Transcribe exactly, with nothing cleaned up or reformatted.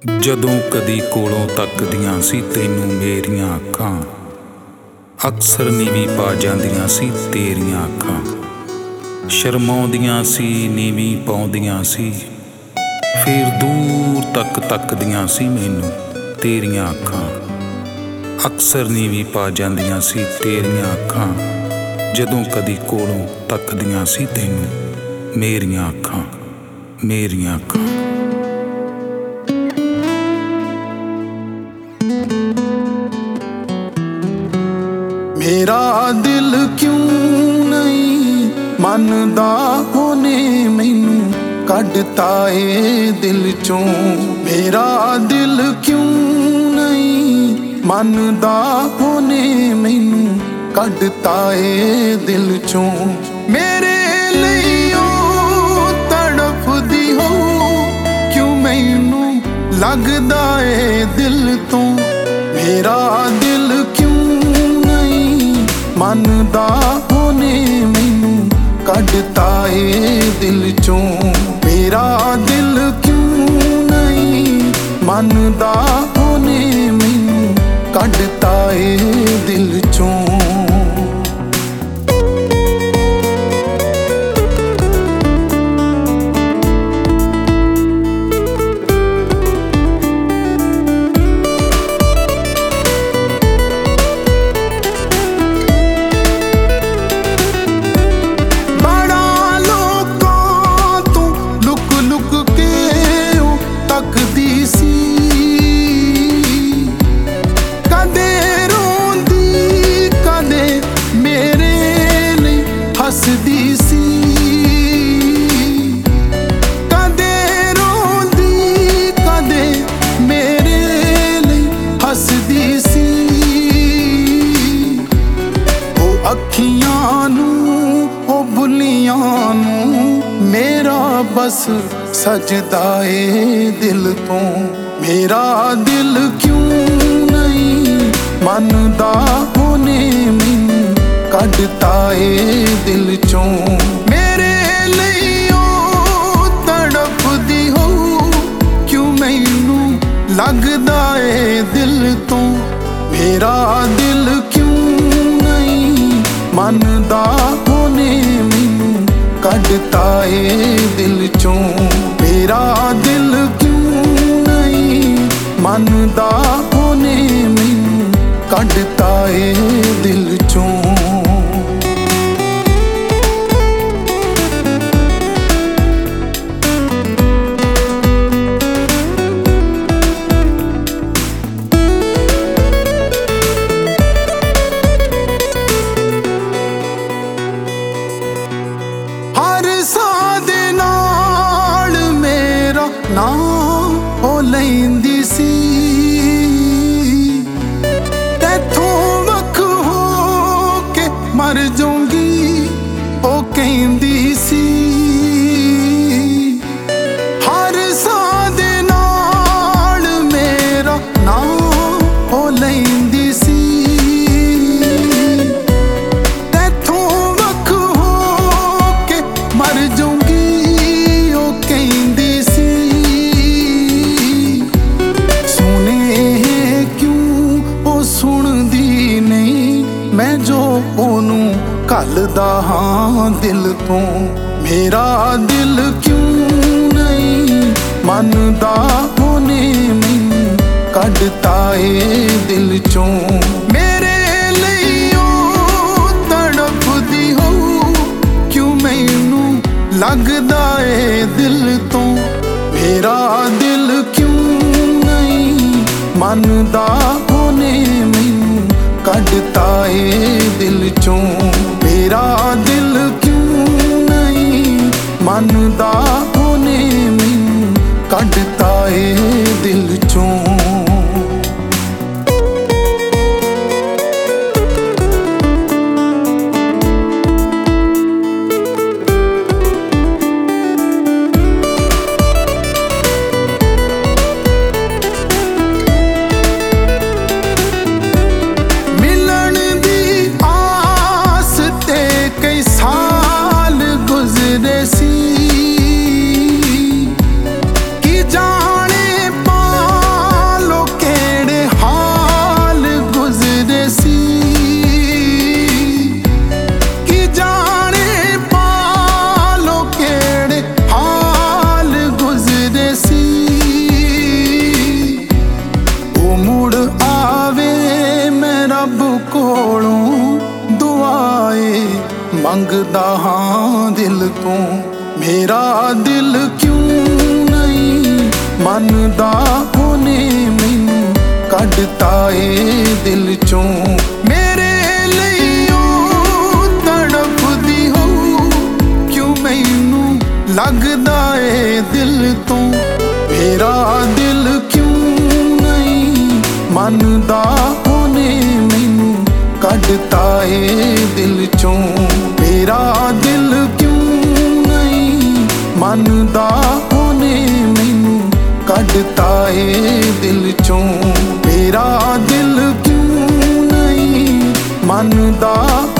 ਜਦੋਂ ਕਦੀ ਕੋਲੋਂ ਤੱਕਦੀਆਂ ਸੀ ਤੈਨੂੰ ਮੇਰੀਆਂ ਅੱਖਾਂ, ਅਕਸਰ ਨੀਵੀਂ ਪਾ ਜਾਂਦੀਆਂ ਸੀ ਤੇਰੀਆਂ ਅੱਖਾਂ। ਸ਼ਰਮਾਉਂਦੀਆਂ ਸੀ, ਨੀਵੀਂ ਪਾਉਂਦੀਆਂ ਸੀ, ਫੇਰ ਦੂਰ ਤੱਕ ਤੱਕਦੀਆਂ ਸੀ ਮੈਨੂੰ ਤੇਰੀਆਂ ਅੱਖਾਂ। ਅਕਸਰ ਨੀਵੀਂ ਪਾ ਜਾਂਦੀਆਂ ਸੀ ਤੇਰੀਆਂ ਅੱਖਾਂ, ਜਦੋਂ ਕਦੀ ਕੋਲੋਂ ਤੱਕਦੀਆਂ ਸੀ ਤੈਨੂੰ ਮੇਰੀਆਂ ਅੱਖਾਂ, ਮੇਰੀਆਂ ਅੱਖਾਂ। मेरा दिल क्यों नहीं मनदा होने मैनू कढ़ता ए दिल चों। मेरा दिल क्यों नहीं मनदा होने मैनू कढ़ता ए दिल चों। मेरे लिए तड़फदी हो क्यों मैनू लगदा ए दिल तो। मेरा दिल क्यों मनदा होने मैनू कढ़ता ए दिल चों। मेरा दिल क्यों नहीं मनदा होने मैनू कढ़ता ए दिल चों। हसदी सी कदे रोंदी कदे मेरे लिए हसदी सी। ओ अखियां नू ओ बुलियां नू मेरा बस सजदा ए दिल तो। मेरा दिल क्यों नहीं मनदा होने मैनू कढ़ता ए दिल चों। मेरे लिए तड़फदी हो क्यों मैनू लगदा ए दिल तो। मेरा दिल क्यों नहीं मनदा होने मैनू कढ़ता ए दिल चों। मेरा दिल क्यों नहीं मनदा होने मैनू कढ़ता ए दिल चों। ना हो लैंदी सी तैथों वख हो के मर जाऊंगी ओ कहंदी सी। हर साह दे नाल मेरा ना हो लैंदी सी तैथों वख हो के मर जाऊंगी ओ कहंदी सी। सुनदी नहीं मैं जो ओनू घलदा हां दिल तो। मेरा दिल क्यों नहीं मनदा होने मैनू कढ़ता ए दिल चों। मेरे लिए तड़फदी हो क्यों मैनू लगदा ए दिल तो। मेरा दिल क्यों नहीं मनदा होने मैनू कढ़ता ए दिल चों। मेरा दिल क्यों नहीं मनदा होने मैनू कढ़ता ए दिल चों। ਮੰਗਦਾ ਹਾਂ ਦਿਲ ਤੋਂ। ਮੇਰਾ ਦਿਲ ਕਿਉਂ ਨਹੀਂ ਮੰਨਦਾ, ਉਹਨੇ ਮੈਨੂੰ ਕੱਢਤਾ ਏ ਦਿਲ ਚੋਂ। ਮੇਰੇ ਲਈ ਉਹ ਤੜਪਦੀ ਹੋ, ਕਿਉਂ ਮੈਨੂੰ ਲੱਗਦਾ ਏ ਦਿਲ ਤੋਂ। ਮੇਰਾ ਦਿਲ ਕਿਉਂ ਨਹੀਂ ਮੰਨਦਾ, ਉਹਨੇ ਮੈਨੂੰ ਕੱਢਤਾ ਏ ਦਿਲ ਚੋਂ। ਮੇਰਾ ਦਿਲ ਕਿਉਂ ਨਹੀਂ ਮੰਨਦਾ, ਉਹਨੇ ਮੈਨੂੰ ਕੱਢਤਾ ਏ ਦਿਲ ਚੋਂ। ਮੇਰਾ ਦਿਲ ਕਿਉਂ ਨਹੀਂ ਮੰਨਦਾ,